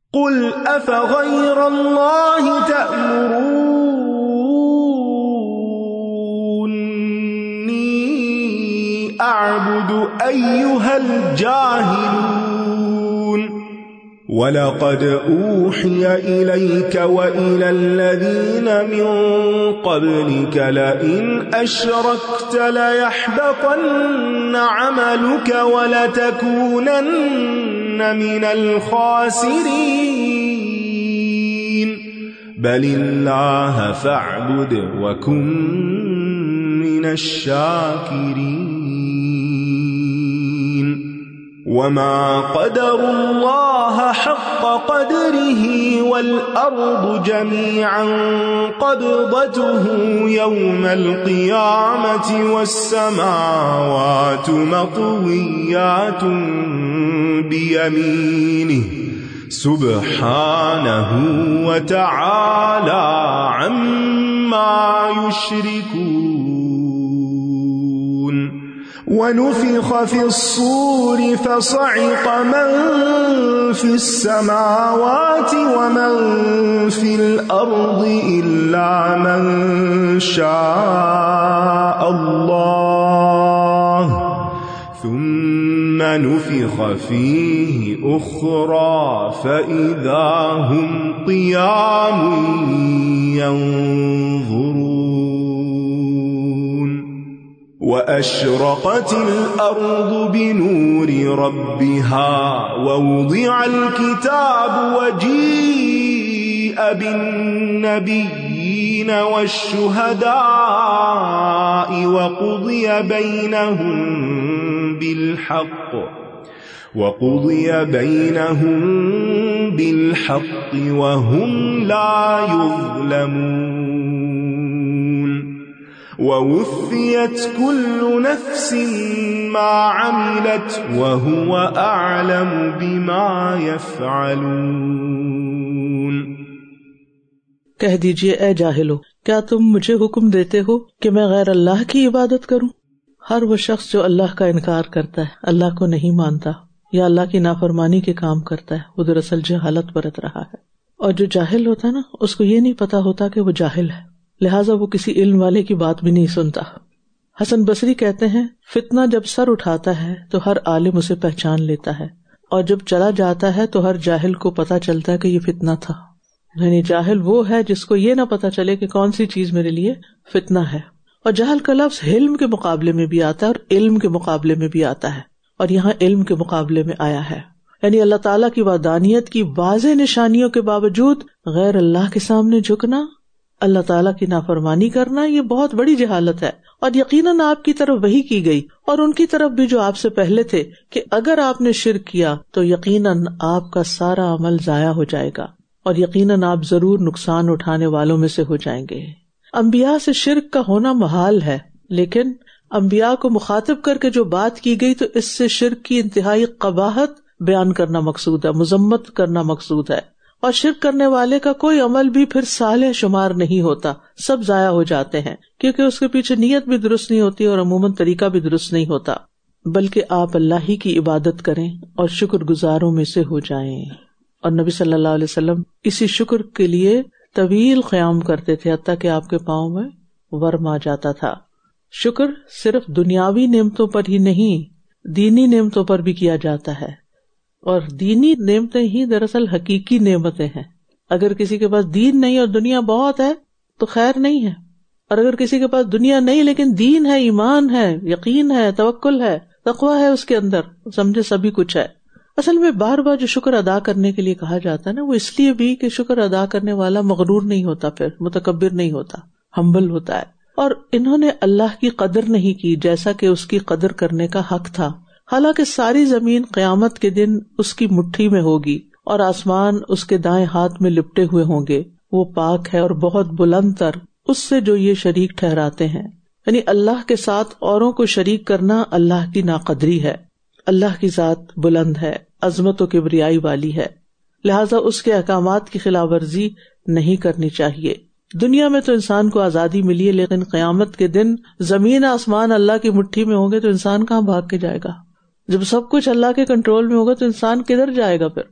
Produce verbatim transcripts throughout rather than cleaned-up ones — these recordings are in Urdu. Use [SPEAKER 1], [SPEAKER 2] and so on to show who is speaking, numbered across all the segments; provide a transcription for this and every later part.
[SPEAKER 1] قل افغیر اللہ تأمرونی اعبد ایہا الجاہلون وَلَقَدْ أُوحِيَ إِلَيْكَ وَإِلَى الَّذِينَ مِن قَبْلِكَ لَئِنْ أَشْرَكْتَ لَيَحْبَطَنَّ عَمَلُكَ وَلَتَكُونَنَّ مِنَ الْخَاسِرِينَ بَلِ اللَّهَ فَاعْبُدْ وَكُن مِّنَ الشَّاكِرِينَ وَمَا قَدَرُوا اللَّهَ حَقَّ قَدْرِهِ وَالْأَرْضُ جَمِيعًا قَبْضَتُهُ يَوْمَ الْقِيَامَةِ وَالسَّمَاوَاتُ مَطْوِيَّاتٌ بِيَمِينِهِ سُبْحَانَهُ وَتَعَالَى عَمَّا يُشْرِكُونَ وَنُفِخَ فِي الصُّورِ فَصَعِقَ مَن فِي السَّمَاوَاتِ وَمَن فِي الْأَرْضِ إِلَّا مَن شَاءَ اللَّهُ ثُمَّ نُفِخَ فِيهِ أُخْرَى فَإِذَا هُمْ قِيَامٌ يَنظُرُونَ وَأَشْرَقَتِ الْأَرْضُ بِنُورِ رَبِّهَا وَوُضِعَ الْكِتَابُ وَجِيءَ بِالنَّبِيِّينَ وَالشُّهَدَاءِ وَقُضِيَ بَيْنَهُم بِالْحَقِّ وَقُضِيَ بَيْنَهُم بِالْحَقِّ وَهُمْ لَا يُظْلَمُونَ وَوُفِّيَتْ كُلُّ نَفْسٍ مَّا عَمِلَتْ وَهُوَ أَعْلَمُ بِمَا يَفْعَلُونَ۔
[SPEAKER 2] کہہ دیجئے اے جاہلو، کیا تم مجھے حکم دیتے ہو کہ میں غیر اللہ کی عبادت کروں؟ ہر وہ شخص جو اللہ کا انکار کرتا ہے، اللہ کو نہیں مانتا یا اللہ کی نافرمانی کے کام کرتا ہے، وہ دراصل جہالت برت رہا ہے۔ اور جو جاہل ہوتا ہے نا، اس کو یہ نہیں پتا ہوتا کہ وہ جاہل ہے، لہٰذا وہ کسی علم والے کی بات بھی نہیں سنتا۔ حسن بصری کہتے ہیں، فتنہ جب سر اٹھاتا ہے تو ہر عالم اسے پہچان لیتا ہے، اور جب چلا جاتا ہے تو ہر جاہل کو پتا چلتا ہے کہ یہ فتنہ تھا۔ یعنی جاہل وہ ہے جس کو یہ نہ پتا چلے کہ کون سی چیز میرے لیے فتنہ ہے۔ اور جہل کا لفظ علم کے مقابلے میں بھی آتا ہے اور علم کے مقابلے میں بھی آتا ہے، اور یہاں علم کے مقابلے میں آیا ہے۔ یعنی اللہ تعالیٰ کی وحدانیت کی واضح نشانیوں کے باوجود غیر اللہ کے سامنے جھکنا، اللہ تعالیٰ کی نافرمانی کرنا، یہ بہت بڑی جہالت ہے۔ اور یقیناً آپ کی طرف وحی کی گئی، اور ان کی طرف بھی جو آپ سے پہلے تھے، کہ اگر آپ نے شرک کیا تو یقیناً آپ کا سارا عمل ضائع ہو جائے گا، اور یقیناً آپ ضرور نقصان اٹھانے والوں میں سے ہو جائیں گے۔ انبیاء سے شرک کا ہونا محال ہے، لیکن انبیاء کو مخاطب کر کے جو بات کی گئی تو اس سے شرک کی انتہائی قباحت بیان کرنا مقصود ہے، مذمت کرنا مقصود ہے۔ اور شرک کرنے والے کا کوئی عمل بھی پھر صالح شمار نہیں ہوتا، سب ضائع ہو جاتے ہیں، کیونکہ اس کے پیچھے نیت بھی درست نہیں ہوتی اور عموماً طریقہ بھی درست نہیں ہوتا۔ بلکہ آپ اللہ ہی کی عبادت کریں اور شکر گزاروں میں سے ہو جائیں۔ اور نبی صلی اللہ علیہ وسلم اسی شکر کے لیے طویل قیام کرتے تھے، حتیٰ کہ آپ کے پاؤں میں ورم آ جاتا تھا۔ شکر صرف دنیاوی نعمتوں پر ہی نہیں، دینی نعمتوں پر بھی کیا جاتا ہے، اور دینی نعمتیں ہی دراصل حقیقی نعمتیں ہیں۔ اگر کسی کے پاس دین نہیں اور دنیا بہت ہے تو خیر نہیں ہے، اور اگر کسی کے پاس دنیا نہیں لیکن دین ہے، ایمان ہے، یقین ہے، توکل ہے، تقویٰ ہے اس کے اندر، سمجھے سبھی کچھ ہے۔ اصل میں بار بار جو شکر ادا کرنے کے لیے کہا جاتا ہے نا، وہ اس لیے بھی کہ شکر ادا کرنے والا مغرور نہیں ہوتا، پھر متکبر نہیں ہوتا، ہمبل ہوتا ہے۔ اور انہوں نے اللہ کی قدر نہیں کی جیسا کہ اس کی قدر کرنے کا حق تھا، حالانکہ ساری زمین قیامت کے دن اس کی مٹھی میں ہوگی اور آسمان اس کے دائیں ہاتھ میں لپٹے ہوئے ہوں گے۔ وہ پاک ہے اور بہت بلند تر اس سے جو یہ شریک ٹھہراتے ہیں۔ یعنی اللہ کے ساتھ اوروں کو شریک کرنا اللہ کی ناقدری ہے۔ اللہ کی ذات بلند ہے، عظمت و کبریائی والی ہے، لہٰذا اس کے احکامات کی خلاف ورزی نہیں کرنی چاہیے۔ دنیا میں تو انسان کو آزادی ملی ہے، لیکن قیامت کے دن زمین آسمان اللہ کی مٹھی میں ہوں گے تو انسان کہاں بھاگ کے جائے گا؟ جب سب کچھ اللہ کے کنٹرول میں ہوگا تو انسان کدھر جائے گا پھر؟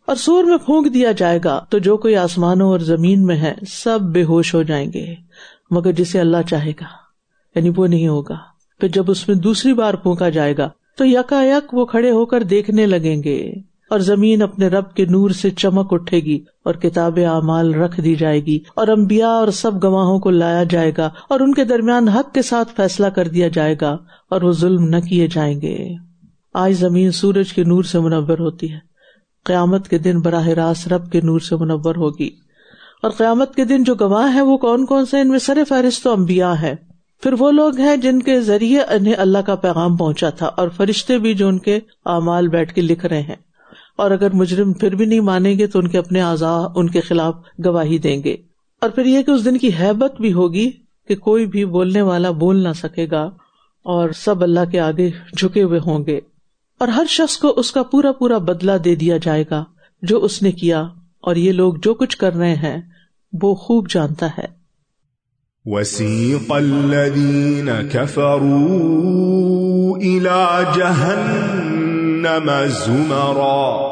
[SPEAKER 2] اور سور میں پھونک دیا جائے گا تو جو کوئی آسمانوں اور زمین میں ہے سب بے ہوش ہو جائیں گے مگر جسے اللہ چاہے گا، یعنی وہ نہیں ہوگا۔ پھر جب اس میں دوسری بار پھونکا جائے گا تو یکا یک وہ کھڑے ہو کر دیکھنے لگیں گے، اور زمین اپنے رب کے نور سے چمک اٹھے گی اور کتاب اعمال رکھ دی جائے گی، اور انبیاء اور سب گواہوں کو لایا جائے گا، اور ان کے درمیان حق کے ساتھ فیصلہ کر دیا جائے گا، اور وہ ظلم نہ کیے جائیں گے۔ آج زمین سورج کے نور سے منور ہوتی ہے، قیامت کے دن براہ راست رب کے نور سے منور ہوگی۔ اور قیامت کے دن جو گواہ ہیں وہ کون کون سے؟ ان میں سر فہرست تو انبیاء ہے، پھر وہ لوگ ہیں جن کے ذریعے انہیں اللہ کا پیغام پہنچا تھا، اور فرشتے بھی جو ان کے اعمال بیٹھ کے لکھ رہے ہیں۔ اور اگر مجرم پھر بھی نہیں مانیں گے تو ان کے اپنے اعضاء ان کے خلاف گواہی دیں گے۔ اور پھر یہ کہ اس دن کی ہیبت بھی ہوگی کہ کوئی بھی بولنے والا بول نہ سکے گا، اور سب اللہ کے آگے جھکے ہوئے ہوں گے، اور ہر شخص کو اس کا پورا پورا بدلہ دے دیا جائے گا جو اس نے کیا، اور یہ لوگ جو کچھ کر رہے ہیں وہ خوب جانتا ہے۔
[SPEAKER 1] وَسِيقَ الَّذِينَ كَفَرُوا إِلَى جَهَنَّمَ زُمَرًا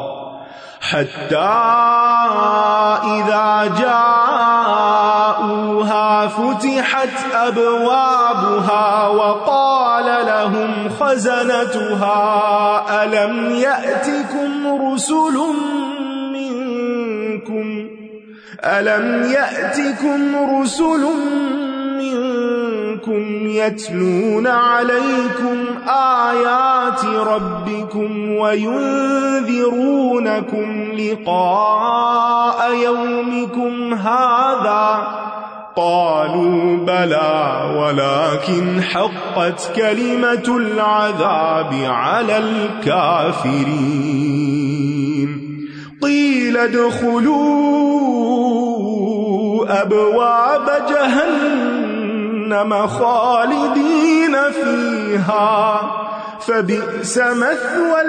[SPEAKER 1] حَتَّى إِذَا جَاءُوهَا فُتِحَتْ أَبْوَابُهَا وَقَالَ لَهُمْ خَزَنَتُهَا أَلَمْ يَأْتِكُمْ رُسُلٌ مِّنكُمْ أَلَمْ يَأْتِكُمْ رُسُلٌ مِّنكُمْ يَتْلُونَ عَلَيْكُمْ آيَاتِ رَبِّكُمْ وَيُنذِرُونَكُمْ لِقَاءَ يَوْمِكُمْ هَذَا قَالُوا بَلَى وَلَكِنْ حَقَّتْ كَلِمَةُ الْعَذَابِ عَلَى الْكَافِرِينَ قِيلَ ادْخُلُوا أَبْوَابَ جَهَنَّمَ خَالِدِينَ فِيهَا فَبِئْسَ مَثْوَى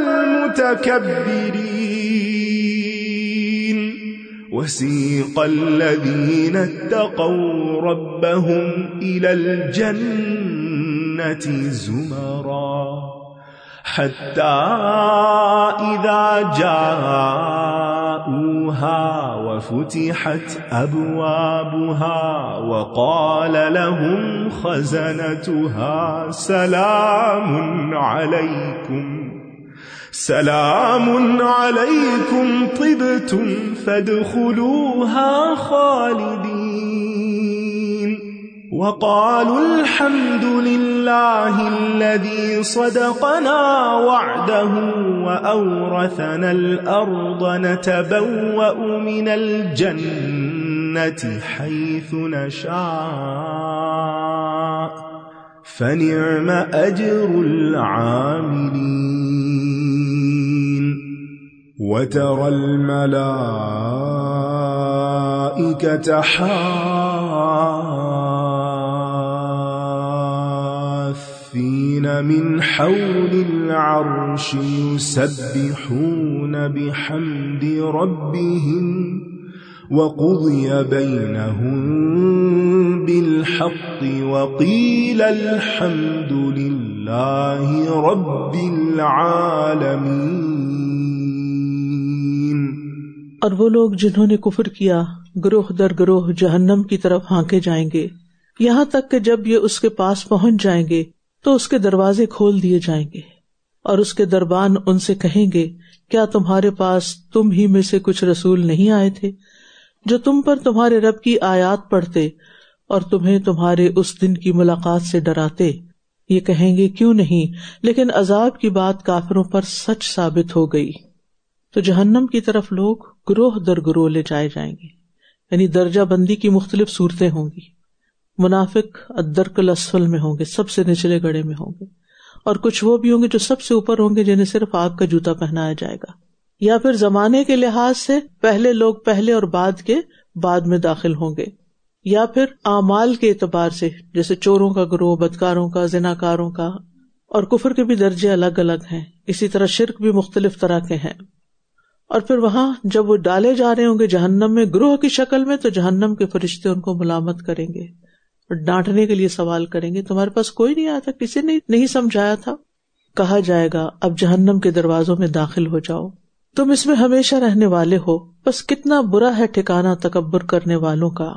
[SPEAKER 1] الْمُتَكَبِّرِينَ وَسِيقَ الَّذِينَ اتَّقَوْا رَبَّهُمْ إِلَى الْجَنَّةِ زُمَرًا حَتَّى إِذَا جَاءُوهَا وَفُتِحَتْ أَبْوَابُهَا وَقَالَ لَهُمْ خَزَنَتُهَا سَلَامٌ عَلَيْكُمْ سَلَامٌ عَلَيْكُمْ طِبْتُمْ فَادْخُلُوهَا خَالِدِينَ وَقَالُوا الْحَمْدُ لِلَّهِ الَّذِي صَدَقَنَا وَعْدَهُ وَأَوْرَثَنَا الْأَرْضَ نَتَبَوَّأُ مِنَ الْجَنَّةِ حَيْثُ نَشَاءُ فَنِعْمَ أَجْرُ الْعَامِلِينَ وَتَرَى الْمَلَائِكَةَ حَافِّينَ مِنْ حَوْلِ الْعَرْشِ يُسَبِّحُونَ بِحَمْدِ رَبِّهِمْ وَقُضِيَ بَيْنَهُم بِالْحَقِّ وَقِيلَ الْحَمْدُ لِلَّهِ رَبِّ الْعَالَمِينَ۔
[SPEAKER 2] اور وہ لوگ جنہوں نے کفر کیا گروہ در گروہ جہنم کی طرف ہانکے جائیں گے، یہاں تک کہ جب یہ اس کے پاس پہنچ جائیں گے تو اس کے دروازے کھول دیے جائیں گے، اور اس کے دربان ان سے کہیں گے کیا تمہارے پاس تم ہی میں سے کچھ رسول نہیں آئے تھے جو تم پر تمہارے رب کی آیات پڑھتے اور تمہیں تمہارے اس دن کی ملاقات سے ڈراتے؟ یہ کہیں گے کیوں نہیں، لیکن عذاب کی بات کافروں پر سچ ثابت ہو گئی۔ تو جہنم کی طرف لوگ گروہ در گروہ لے جائے جائیں گے، یعنی درجہ بندی کی مختلف صورتیں ہوں گی۔ منافق الدرک الاسفل میں ہوں گے، سب سے نچلے گڑھے میں ہوں گے، اور کچھ وہ بھی ہوں گے جو سب سے اوپر ہوں گے جنہیں صرف آگ کا جوتا پہنایا جائے گا، یا پھر زمانے کے لحاظ سے پہلے لوگ پہلے اور بعد کے بعد میں داخل ہوں گے، یا پھر اعمال کے اعتبار سے جیسے چوروں کا گروہ، بدکاروں کا، زناکاروں کا، اور کفر کے بھی درجے الگ الگ ہیں، اسی طرح شرک بھی مختلف طرح کے ہیں۔ اور پھر وہاں جب وہ ڈالے جا رہے ہوں گے جہنم میں گروہ کی شکل میں، تو جہنم کے فرشتے ان کو ملامت کریں گے اور ڈانٹنے کے لیے سوال کریں گے، تمہارے پاس کوئی نہیں آیا تھا، کسی نے نہیں سمجھایا تھا؟ کہا جائے گا اب جہنم کے دروازوں میں داخل ہو جاؤ، تم اس میں ہمیشہ رہنے والے ہو، بس کتنا برا ہے ٹھکانہ تکبر کرنے والوں کا۔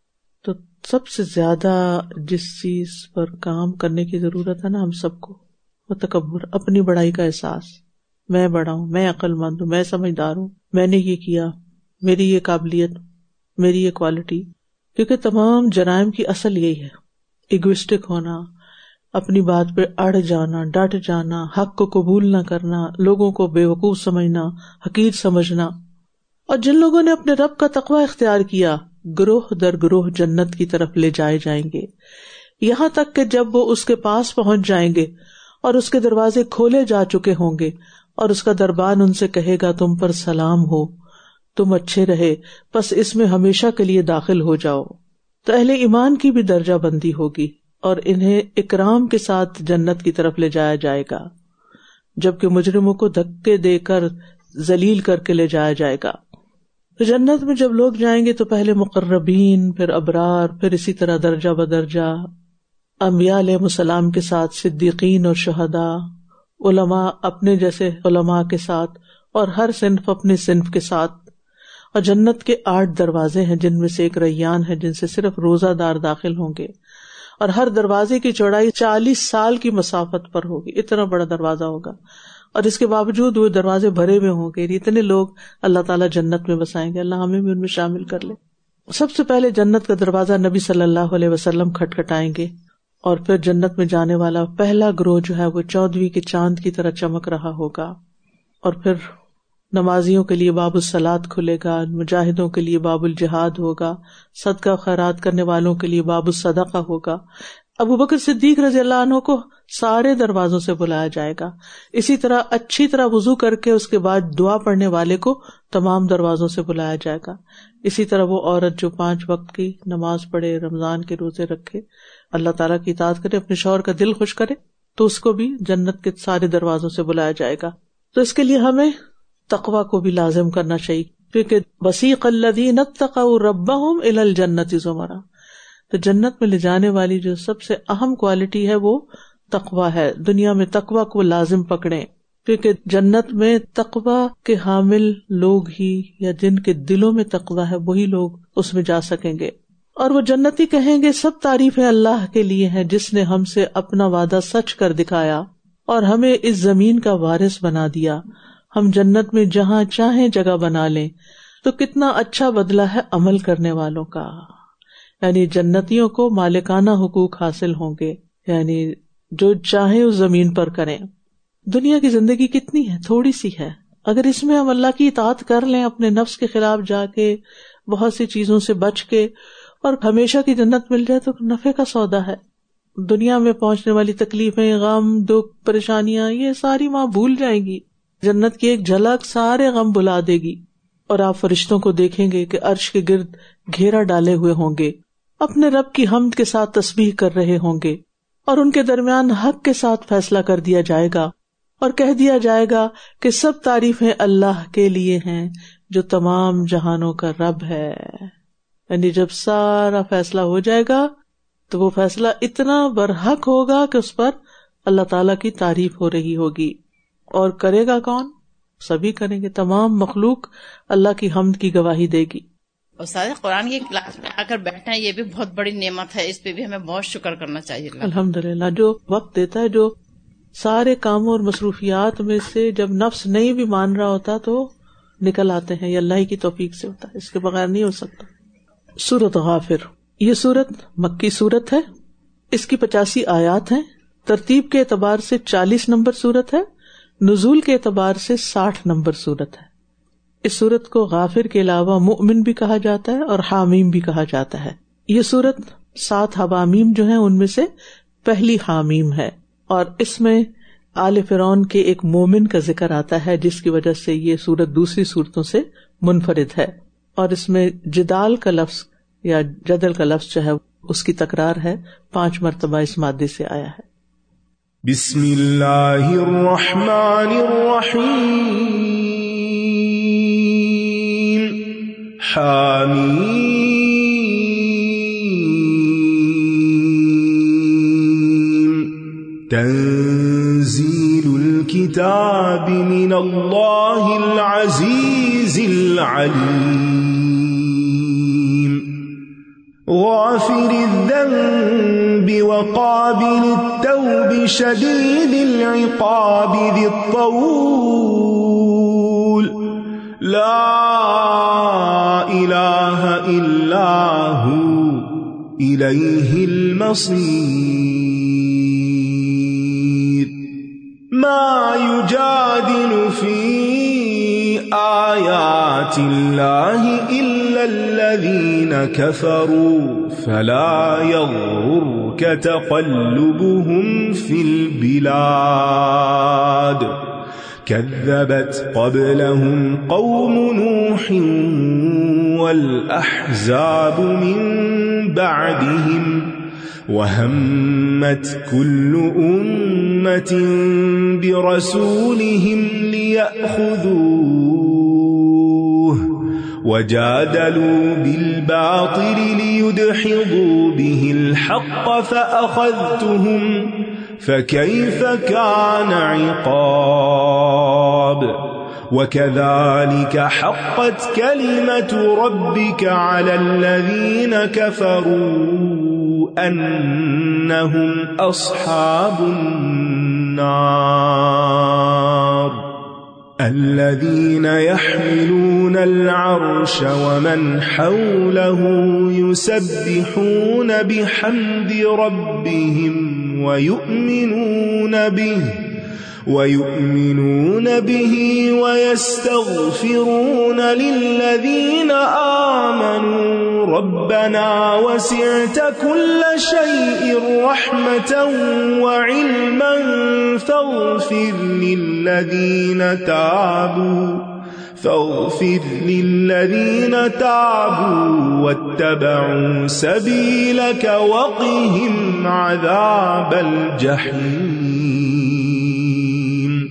[SPEAKER 2] تو سب سے زیادہ جس چیز پر کام کرنے کی ضرورت ہے نا ہم سب کو، وہ تکبر، اپنی بڑائی کا احساس، میں بڑا ہوں، میں عقل مند ہوں، میں سمجھدار ہوں، میں نے یہ کیا، میری یہ قابلیت، میری یہ کوالٹی۔ کیونکہ تمام جرائم کی اصل یہی ہے، ایگوسٹک ہونا، اپنی بات پہ اڑ جانا، ڈٹ جانا، حق کو قبول نہ کرنا، لوگوں کو بے وقوف سمجھنا، حقیر سمجھنا۔ اور جن لوگوں نے اپنے رب کا تقوی اختیار کیا، گروہ در گروہ جنت کی طرف لے جائے جائیں گے، یہاں تک کہ جب وہ اس کے پاس پہنچ جائیں گے اور اس کے دروازے کھولے جا چکے ہوں گے اور اس کا دربان ان سے کہے گا تم پر سلام ہو، تم اچھے رہے، بس اس میں ہمیشہ کے لیے داخل ہو جاؤ۔ تو اہل ایمان کی بھی درجہ بندی ہوگی اور انہیں اکرام کے ساتھ جنت کی طرف لے جایا جائے گا، جبکہ مجرموں کو دھکے دے کر ذلیل کر کے لے جایا جائے گا۔ تو جنت میں جب لوگ جائیں گے تو پہلے مقربین، پھر ابرار، پھر اسی طرح درجہ بدرجہ انبیاء علیہ السلام کے ساتھ صدیقین اور شہداء، علماء اپنے جیسے علماء کے ساتھ، اور ہر صنف اپنے صنف کے ساتھ۔ اور جنت کے آٹھ دروازے ہیں جن میں سے ایک ریان ہے جن سے صرف روزہ دار داخل ہوں گے، اور ہر دروازے کی چوڑائی چالیس سال کی مسافت پر ہوگی، اتنا بڑا دروازہ ہوگا، اور اس کے باوجود وہ دروازے بھرے ہوئے ہوں گے، اتنے لوگ اللہ تعالیٰ جنت میں بسائیں گے، اللہ ہمیں بھی ان میں شامل کر لے۔ سب سے پہلے جنت کا دروازہ نبی صلی اللہ علیہ وسلم کھٹکھٹائیں گے، اور پھر جنت میں جانے والا پہلا گروہ جو ہے وہ چودھویں کے چاند کی طرح چمک رہا ہوگا، اور پھر نمازیوں کے لیے باب الصلاۃ کھلے گا، مجاہدوں کے لیے باب الجہاد ہوگا، صدقہ خیرات کرنے والوں کے لیے باب الصدقہ ہوگا۔ ابو بکر صدیق رضی اللہ عنہ کو سارے دروازوں سے بلایا جائے گا، اسی طرح اچھی طرح وضو کر کے اس کے بعد دعا پڑھنے والے کو تمام دروازوں سے بلایا جائے گا، اسی طرح وہ عورت جو پانچ وقت کی نماز پڑھے، رمضان کے روزے رکھے، اللہ تعالیٰ کی اطاعت کرے، اپنے شوہر کا دل خوش کرے، تو اس کو بھی جنت کے سارے دروازوں سے بلایا جائے گا۔ تو اس کے لیے ہمیں تقوی کو بھی لازم کرنا چاہیے، کیونکہ وسیق الذین اتقوا ربہم الی الجنۃ زمرا، تو جنت میں لے جانے والی جو سب سے اہم کوالٹی ہے وہ تقوی ہے۔ دنیا میں تقوی کو لازم پکڑیں، کیونکہ جنت میں تقوی کے حامل لوگ ہی، یا جن کے دلوں میں تقوی ہے وہی لوگ اس میں جا سکیں گے۔ اور وہ جنتی کہیں گے سب تعریفیں اللہ کے لیے ہیں جس نے ہم سے اپنا وعدہ سچ کر دکھایا اور ہمیں اس زمین کا وارث بنا دیا، ہم جنت میں جہاں چاہیں جگہ بنا لیں۔ تو کتنا اچھا بدلہ ہے عمل کرنے والوں کا، یعنی جنتیوں کو مالکانہ حقوق حاصل ہوں گے، یعنی جو چاہیں اس زمین پر کریں۔ دنیا کی زندگی کتنی ہے، تھوڑی سی ہے، اگر اس میں ہم اللہ کی اطاعت کر لیں، اپنے نفس کے خلاف جا کے، بہت سی چیزوں سے بچ کے، اور ہمیشہ کی جنت مل جائے تو نفع کا سودا ہے۔ دنیا میں پہنچنے والی تکلیفیں، غم، دکھ، پریشانیاں، یہ ساری وہاں بھول جائیں گی۔ جنت کی ایک جھلک سارے غم بلا دے گی، اور آپ فرشتوں کو دیکھیں گے کہ عرش کے گرد گھیرا ڈالے ہوئے ہوں گے، اپنے رب کی حمد کے ساتھ تسبیح کر رہے ہوں گے، اور ان کے درمیان حق کے ساتھ فیصلہ کر دیا جائے گا، اور کہہ دیا جائے گا کہ سب تعریفیں اللہ کے لیے ہیں جو تمام جہانوں کا رب ہے۔ یعنی جب سارا فیصلہ ہو جائے گا تو وہ فیصلہ اتنا برحق ہوگا کہ اس پر اللہ تعالیٰ کی تعریف ہو رہی ہوگی، اور کرے گا کون؟ سبھی کریں گے، تمام مخلوق اللہ کی حمد کی گواہی دے گی۔
[SPEAKER 3] استاد قرآن کی کلاس میں آ کر بیٹھنا یہ بھی بہت بڑی نعمت ہے، اس پہ بھی ہمیں بہت شکر کرنا چاہیے۔
[SPEAKER 2] الحمدللہ، جو وقت دیتا ہے، جو سارے کاموں اور مصروفیات میں سے جب نفس نہیں بھی مان رہا ہوتا تو نکل آتے ہیں، یہ اللہ ہی کی توفیق سے ہوتا ہے، اس کے بغیر نہیں ہو سکتا۔ سورۃ غافر، یہ سورت مکی سورت ہے، اس کی پچاسی آیات ہیں، ترتیب کے اعتبار سے چالیس نمبر سورت ہے، نزول کے اعتبار سے ساٹھ نمبر سورت ہے۔ اس سورت کو غافر کے علاوہ مؤمن بھی کہا جاتا ہے اور حامیم بھی کہا جاتا ہے۔ یہ سورت سات حوامیم جو ہیں ان میں سے پہلی حامیم ہے، اور اس میں آل فرعون کے ایک مومن کا ذکر آتا ہے جس کی وجہ سے یہ سورت دوسری سورتوں سے منفرد ہے، اور اس میں جدال کا لفظ یا جدل کا لفظ جو ہے اس کی تکرار ہے، پانچ مرتبہ اس مادے سے آیا ہے۔
[SPEAKER 1] بسم اللہ الرحمن الرحیم، حامیم، تنزیل الکتاب الكتاب من الله العزيز العليم غافر الذنب وقابل التوب شديد العقاب ذي الطول لا إله إلا هو إليه المصير ما يجادل في آيات الله إلا الذين كفروا فلا يغررك تقلبهم في البلاد كذبت قبلهم قوم نوح والأحزاب من بعدهم وهمت كل أمة برسولهم ليأخذوه وجادلوا بالباطل ليدحضوا به الحق فأخذتهم فكيف كان عقاب وكذلك حقت كلمة ربك على الذين كفروا أنهم أصحاب النار الذين يحملون العرش ومن حوله يسبحون بحمد ربهم ويؤمنون به ويؤمنون به ويستغفرون للذين آمنوا ربنا وسعت كل شيء رحمة وعلما فاغفر للذين تابوا فاغفر للذين تابوا واتبعوا سبيلك وقهم عذاب الجحيم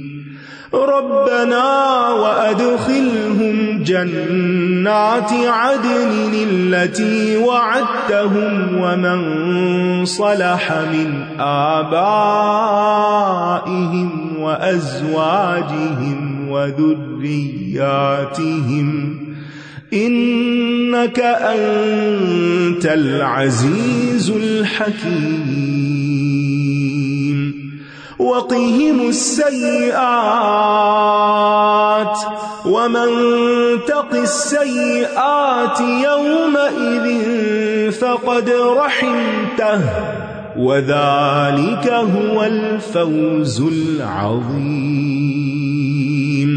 [SPEAKER 1] ربنا وأدخلهم جنات عدن التي وعدتهم ومن صلح من آبائهم وأزواجهم وذرياتهم إنك أنت العزيز الحكيم وقهم السيئات ومن تق السيئات يومئذ فقد رحمته وذلك هو الفوز العظيم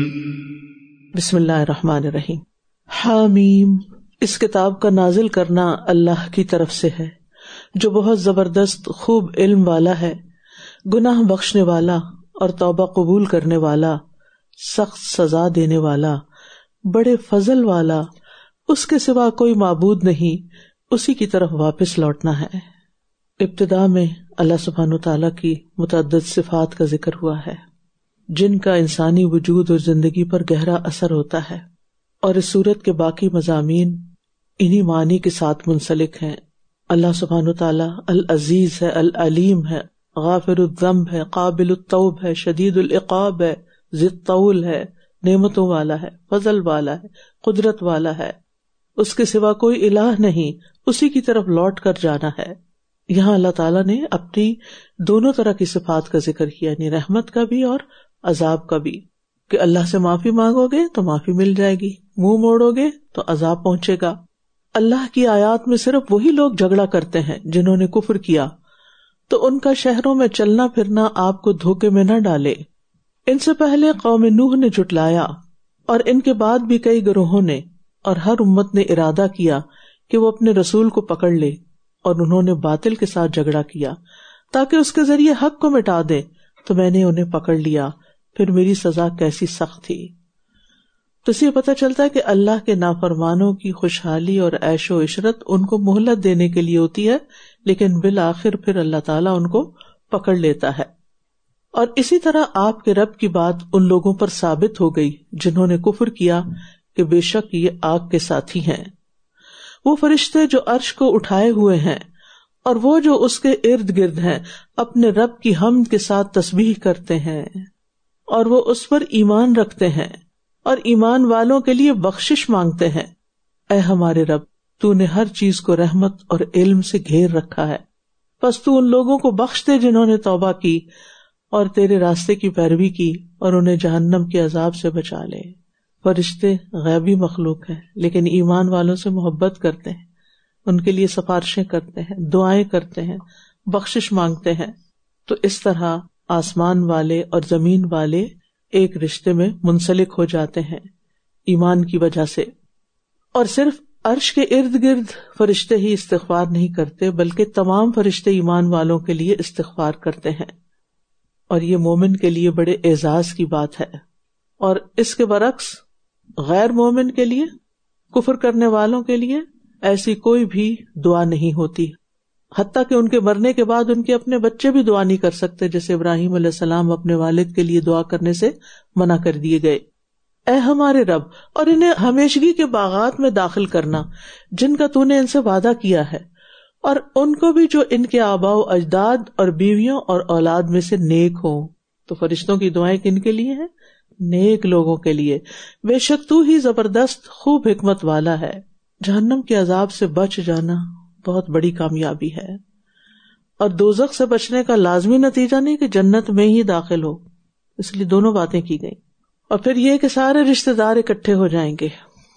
[SPEAKER 2] بسم اللہ الرحمن الرحیم. حامیم. اس کتاب کا نازل کرنا اللہ کی طرف سے ہے جو بہت زبردست خوب علم والا ہے، گناہ بخشنے والا اور توبہ قبول کرنے والا، سخت سزا دینے والا، بڑے فضل والا، اس کے سوا کوئی معبود نہیں، اسی کی طرف واپس لوٹنا ہے. ابتدا میں اللہ سبحانہ تعالیٰ کی متعدد صفات کا ذکر ہوا ہے جن کا انسانی وجود اور زندگی پر گہرا اثر ہوتا ہے، اور اس سورت کے باقی مضامین انہی معنی کے ساتھ منسلک ہیں. اللہ سبحانہ تعالیٰ العزیز ہے، العلیم ہے، غافر الذنب ہے، قابل التوب ہے، شدید العقاب ہے، ذی الطول ہے، نعمتوں والا ہے، فضل والا ہے، قدرت والا ہے، اس کے سوا کوئی الہ نہیں، اسی کی طرف لوٹ کر جانا ہے. یہاں اللہ تعالیٰ نے اپنی دونوں طرح کی صفات کا ذکر کیا، یعنی رحمت کا بھی اور عذاب کا بھی، کہ اللہ سے معافی مانگو گے تو معافی مل جائے گی، منہ موڑو گے تو عذاب پہنچے گا. اللہ کی آیات میں صرف وہی لوگ جھگڑا کرتے ہیں جنہوں نے کفر کیا، تو ان کا شہروں میں چلنا پھرنا آپ کو دھوکے میں نہ ڈالے. ان سے پہلے قوم نوح نے جھٹلایا، اور ان کے بعد بھی کئی گروہوں نے، اور ہر امت نے ارادہ کیا کہ وہ اپنے رسول کو پکڑ لے، اور انہوں نے باطل کے ساتھ جھگڑا کیا تاکہ اس کے ذریعے حق کو مٹا دے، تو میں نے انہیں پکڑ لیا، پھر میری سزا کیسی سخت تھی. تو اس سے پتہ چلتا ہے کہ اللہ کے نافرمانوں کی خوشحالی اور عیش و عشرت ان کو مہلت دینے کے لیے ہوتی ہے، لیکن بالآخر پھر اللہ تعالیٰ ان کو پکڑ لیتا ہے. اور اسی طرح آپ کے رب کی بات ان لوگوں پر ثابت ہو گئی جنہوں نے کفر کیا کہ بے شک یہ آگ کے ساتھی ہیں. وہ فرشتے جو عرش کو اٹھائے ہوئے ہیں اور وہ جو اس کے ارد گرد ہیں اپنے رب کی حمد کے ساتھ تسبیح کرتے ہیں. اور وہ اس پر ایمان رکھتے ہیں اور ایمان والوں کے لیے بخشش مانگتے ہیں۔ اے ہمارے رب، تو نے ہر چیز کو رحمت اور علم سے گھیر رکھا ہے، پس تو ان لوگوں کو بخش دے جنہوں نے توبہ کی اور تیرے راستے کی پیروی کی اور انہیں جہنم کے عذاب سے بچا لے۔ فرشتے غیبی مخلوق ہیں لیکن ایمان والوں سے محبت کرتے ہیں، ان کے لیے سفارشیں کرتے ہیں، دعائیں کرتے ہیں، بخشش مانگتے ہیں۔ تو اس طرح آسمان والے اور زمین والے ایک رشتے میں منسلک ہو جاتے ہیں ایمان کی وجہ سے۔ اور صرف عرش کے ارد گرد فرشتے ہی استغفار نہیں کرتے بلکہ تمام فرشتے ایمان والوں کے لیے استغفار کرتے ہیں، اور یہ مومن کے لیے بڑے اعزاز کی بات ہے۔ اور اس کے برعکس غیر مومن کے لیے، کفر کرنے والوں کے لیے ایسی کوئی بھی دعا نہیں ہوتی، حتیٰ کہ ان کے مرنے کے بعد ان کے اپنے بچے بھی دعا نہیں کر سکتے، جیسے ابراہیم علیہ السلام اپنے والد کے لیے دعا کرنے سے منع کر دیے گئے۔ اے ہمارے رب، اور انہیں ہمیشگی کے باغات میں داخل کرنا جن کا تو نے ان سے وعدہ کیا ہے، اور ان کو بھی جو ان کے آباء و اجداد اور بیویوں اور اولاد میں سے نیک ہوں۔ تو فرشتوں کی دعائیں کن کے لیے ہیں؟ نیک لوگوں کے لیے۔ بے شک تو ہی زبردست خوب حکمت والا ہے۔ جہنم کے عذاب سے بچ جانا بہت بڑی کامیابی ہے، اور دوزخ سے بچنے کا لازمی نتیجہ نہیں کہ جنت میں ہی داخل ہو، اس لیے دونوں باتیں کی گئیں۔ اور پھر یہ کہ سارے رشتہ دار اکٹھے ہو جائیں گے،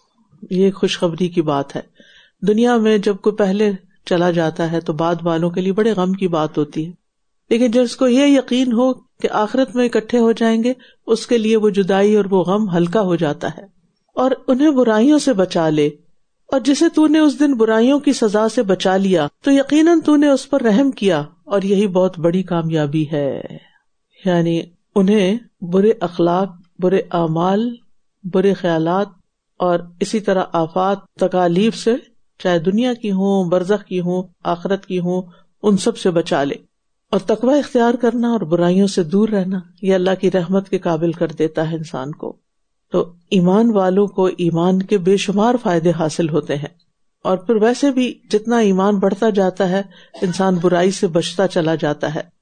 [SPEAKER 2] یہ خوشخبری کی بات ہے۔ دنیا میں جب کوئی پہلے چلا جاتا ہے تو بعد والوں کے لیے بڑے غم کی بات ہوتی ہے، لیکن جس کو یہ یقین ہو کہ آخرت میں اکٹھے ہو جائیں گے، اس کے لیے وہ جدائی اور وہ غم ہلکا ہو جاتا ہے، اور انہیں برائیوں سے بچا لے۔ اور جسے تو نے اس دن برائیوں کی سزا سے بچا لیا تو یقیناً تو نے اس پر رحم کیا، اور یہی بہت بڑی کامیابی ہے۔ یعنی انہیں برے اخلاق، برے اعمال، برے خیالات اور اسی طرح آفات، تکالیف سے، چاہے دنیا کی ہوں، برزخ کی ہوں، آخرت کی ہوں، ان سب سے بچا لے۔ اور تقوی اختیار کرنا اور برائیوں سے دور رہنا یہ اللہ کی رحمت کے قابل کر دیتا ہے انسان کو۔ تو ایمان والوں کو ایمان کے بے شمار فائدے حاصل ہوتے ہیں، اور پھر ویسے بھی جتنا ایمان بڑھتا جاتا ہے انسان برائی سے بچتا چلا جاتا ہے۔